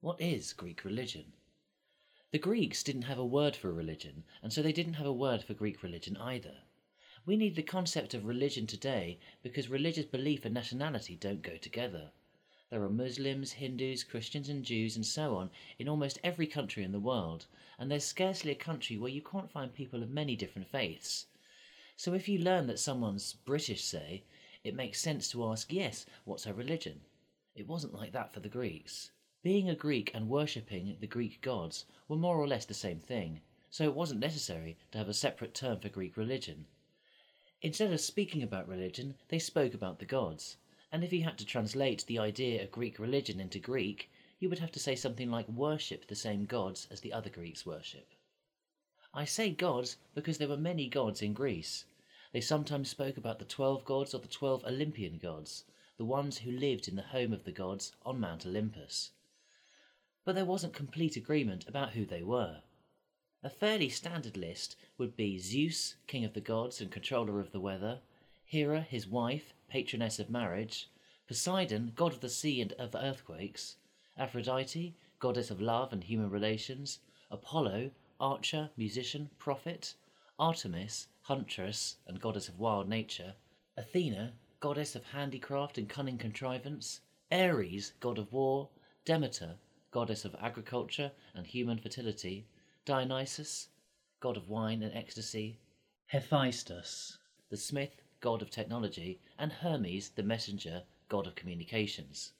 What is Greek religion? The Greeks didn't have a word for religion, and so they didn't have a word for Greek religion either. We need the concept of religion today because religious belief and nationality don't go together. There are Muslims, Hindus, Christians and Jews and so on in almost every country in the world, and there's scarcely a country where you can't find people of many different faiths. So if you learn that someone's British, say, it makes sense to ask, yes, what's her religion? It wasn't like that for the Greeks. Being a Greek and worshipping the Greek gods were more or less the same thing, so it wasn't necessary to have a separate term for Greek religion. Instead of speaking about religion, they spoke about the gods, and if you had to translate the idea of Greek religion into Greek, you would have to say something like worship the same gods as the other Greeks worship. I say gods because there were many gods in Greece. They sometimes spoke about the 12 gods or the 12 Olympian gods, the ones who lived in the home of the gods on Mount Olympus. But there wasn't complete agreement about who they were. A fairly standard list would be Zeus, king of the gods and controller of the weather, Hera, his wife, patroness of marriage, Poseidon, god of the sea and of earthquakes, Aphrodite, goddess of love and human relations, Apollo, archer, musician, prophet, Artemis, huntress and goddess of wild nature, Athena, goddess of handicraft and cunning contrivance, Ares, god of war, Demeter, goddess of agriculture and human fertility, Dionysus, god of wine and ecstasy, Hephaestus, the smith, god of technology, and Hermes, the messenger, god of communications.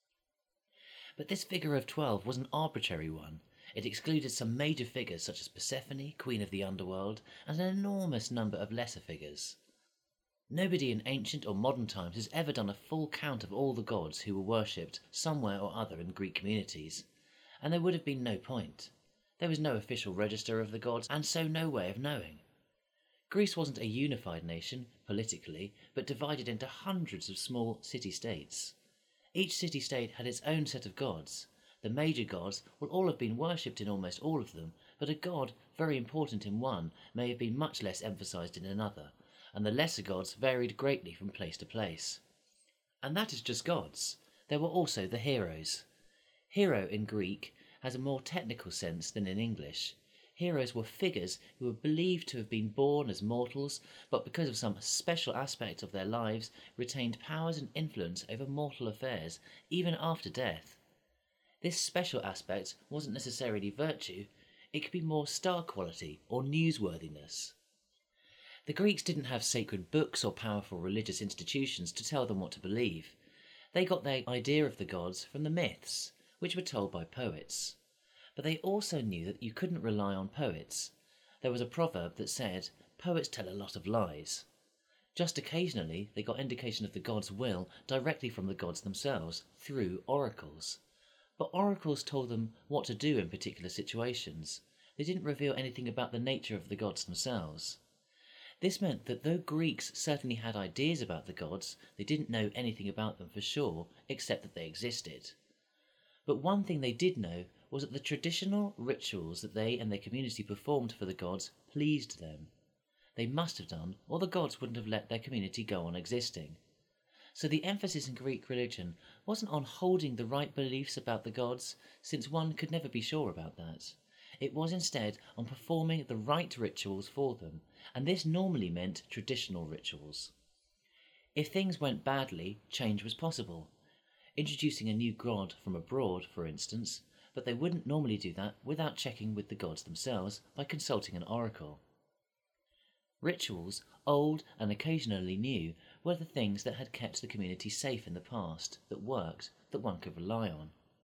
But this figure of 12 was an arbitrary one. It excluded some major figures such as Persephone, queen of the underworld, and an enormous number of lesser figures. Nobody in ancient or modern times has ever done a full count of all the gods who were worshipped somewhere or other in Greek communities, and there would have been no point. There was no official register of the gods, and so no way of knowing. Greece wasn't a unified nation, politically, but divided into hundreds of small city-states. Each city-state had its own set of gods. The major gods will all have been worshipped in almost all of them, but a god very important in one may have been much less emphasized in another, and the lesser gods varied greatly from place to place. And that is just gods. There were also the heroes. Hero in Greek has a more technical sense than in English. Heroes were figures who were believed to have been born as mortals, but because of some special aspect of their lives retained powers and influence over mortal affairs, even after death. This special aspect wasn't necessarily virtue, it could be more star quality or newsworthiness. The Greeks didn't have sacred books or powerful religious institutions to tell them what to believe. They got their idea of the gods from the myths, which were told by poets. But they also knew that you couldn't rely on poets. There was a proverb that said, "Poets tell a lot of lies." Just occasionally they got indication of the gods' will directly from the gods themselves, through oracles. But oracles told them what to do in particular situations. They didn't reveal anything about the nature of the gods themselves. This meant that though Greeks certainly had ideas about the gods, they didn't know anything about them for sure, except that they existed. But one thing they did know was that the traditional rituals that they and their community performed for the gods pleased them. They must have done, or the gods wouldn't have let their community go on existing. So the emphasis in Greek religion wasn't on holding the right beliefs about the gods, since one could never be sure about that. It was instead on performing the right rituals for them, and this normally meant traditional rituals. If things went badly, change was possible. Introducing a new god from abroad, for instance, but they wouldn't normally do that without checking with the gods themselves by consulting an oracle. Rituals, old and occasionally new, were the things that had kept the community safe in the past, that worked, that one could rely on.